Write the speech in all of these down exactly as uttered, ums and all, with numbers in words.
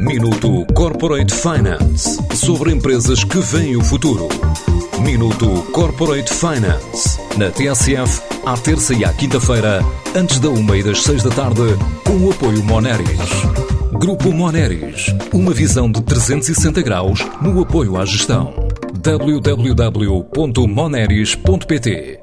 Minuto Corporate Finance, sobre empresas que veem o futuro. Minuto Corporate Finance, na T S F, à terça e à quinta-feira, antes da uma e das seis da tarde, com o apoio Moneris. Grupo Moneris, uma visão de trezentos e sessenta graus no apoio à gestão. w w w ponto moneris ponto p t.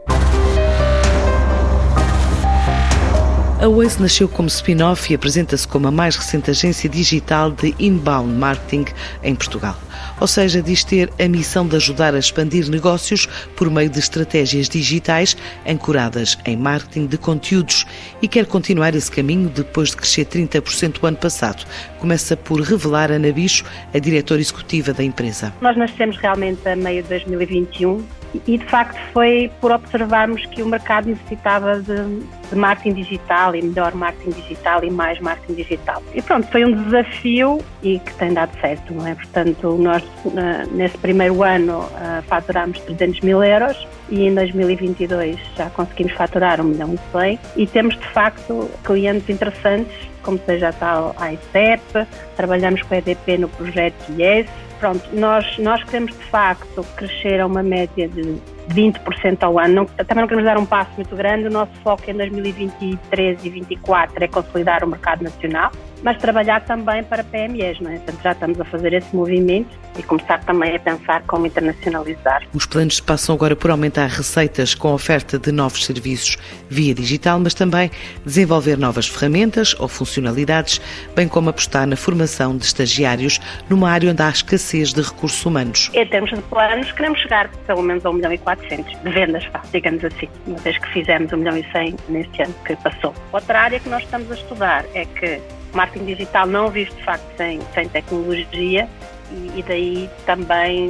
A Waze nasceu como spin-off e apresenta-se como a mais recente agência digital de inbound marketing em Portugal. Ou seja, diz ter a missão de ajudar a expandir negócios por meio de estratégias digitais ancoradas em marketing de conteúdos e quer continuar esse caminho depois de crescer trinta por cento o ano passado. Começa por revelar Ana Bicho, a diretora executiva da empresa. Nós nascemos realmente a meio de dois mil e vinte e um e, de facto, foi por observarmos que o mercado necessitava de, de marketing digital e melhor marketing digital e mais marketing digital. E pronto, foi um desafio e que tem dado certo, não é? Portanto, nós nesse primeiro ano faturámos trezentos mil euros e em dois mil e vinte e dois já conseguimos faturar um milhão e cem e temos, de facto, clientes interessantes, como seja a tal A I C E P, trabalhamos com a E D P no projeto Yes. Pronto, nós, nós queremos, de facto, crescer a uma média de vinte por cento ao ano. Não, também não queremos dar um passo muito grande. O nosso foco em dois mil e vinte e três e dois mil e vinte e quatro é consolidar o mercado nacional, mas trabalhar também para P M Es, não é? Portanto, já estamos a fazer esse movimento e começar também a pensar como internacionalizar. Os planos passam agora por aumentar receitas com a oferta de novos serviços via digital, mas também desenvolver novas ferramentas ou funcionalidades, bem como apostar na formação de estagiários numa área onde há escassez de recursos humanos. Em termos de planos, queremos chegar pelo menos a um milhão e quatrocentos de vendas, digamos assim, uma vez que fizemos um milhão e cem neste ano que passou. Outra área que nós estamos a estudar é que o marketing digital não vive, de facto, sem, sem tecnologia e, e daí também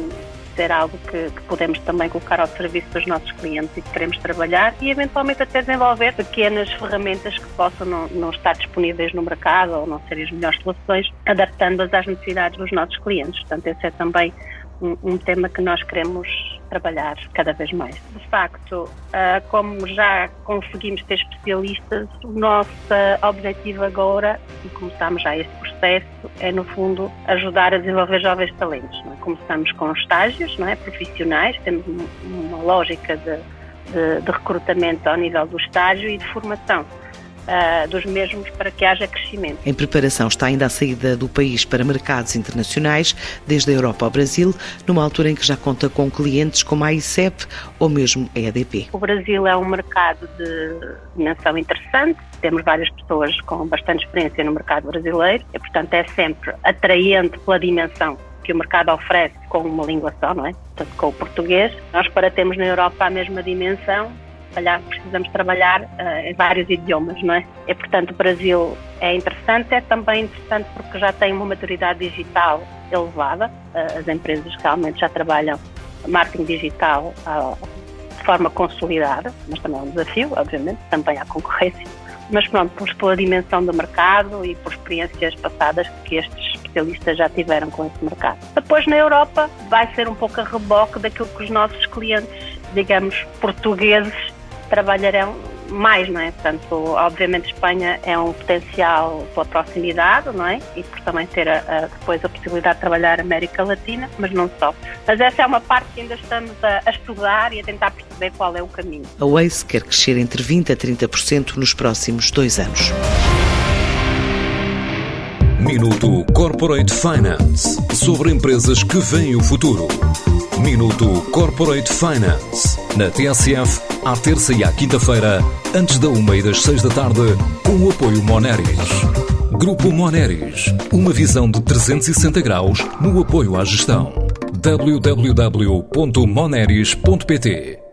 ser algo que, que podemos também colocar ao serviço dos nossos clientes e que queremos trabalhar e eventualmente até desenvolver pequenas ferramentas que possam não, não estar disponíveis no mercado ou não serem as melhores soluções, adaptando-as às necessidades dos nossos clientes. Portanto, esse é também um, um tema que nós queremos trabalhar cada vez mais. De facto, como já conseguimos ter especialistas, o nosso objetivo agora, e começamos já este processo, é, no fundo, ajudar a desenvolver jovens talentos. Não é? Começamos com estágios, não é? Profissionais, temos uma lógica de, de, de recrutamento ao nível do estágio e de formação Uh, dos mesmos para que haja crescimento. Em preparação está ainda a saída do país para mercados internacionais, desde a Europa ao Brasil, numa altura em que já conta com clientes como a A I C E P ou mesmo a E D P. O Brasil é um mercado de dimensão interessante, temos várias pessoas com bastante experiência no mercado brasileiro e, portanto, é sempre atraente pela dimensão que o mercado oferece com uma língua só, não é? Portanto, com o português. Nós, para termos na Europa a mesma dimensão, calhar precisamos trabalhar uh, em vários idiomas, não é? E, portanto, o Brasil é interessante, é também interessante porque já tem uma maturidade digital elevada, uh, as empresas realmente já trabalham marketing digital uh, de forma consolidada, mas também é um desafio, obviamente, também há concorrência, mas pronto, por, pela dimensão do mercado e por experiências passadas que estes especialistas já tiveram com esse mercado. Depois, na Europa, vai ser um pouco a reboque daquilo que os nossos clientes, digamos, portugueses, trabalharão mais, não é? Portanto, obviamente, Espanha é um potencial pela proximidade, não é? E por também ter a, a, depois a possibilidade de trabalhar a América Latina, mas não só. Mas essa é uma parte que ainda estamos a, a estudar e a tentar perceber qual é o caminho. A Waze quer crescer entre vinte a trinta por cento nos próximos dois anos. Minuto Corporate Finance, sobre empresas que veem o futuro. Minuto Corporate Finance, na T S F, à terça e à quinta-feira, antes da uma e das seis da tarde, com o apoio Moneris. Grupo Moneris, uma visão de trezentos e sessenta graus no apoio à gestão. w w w ponto moneris ponto p t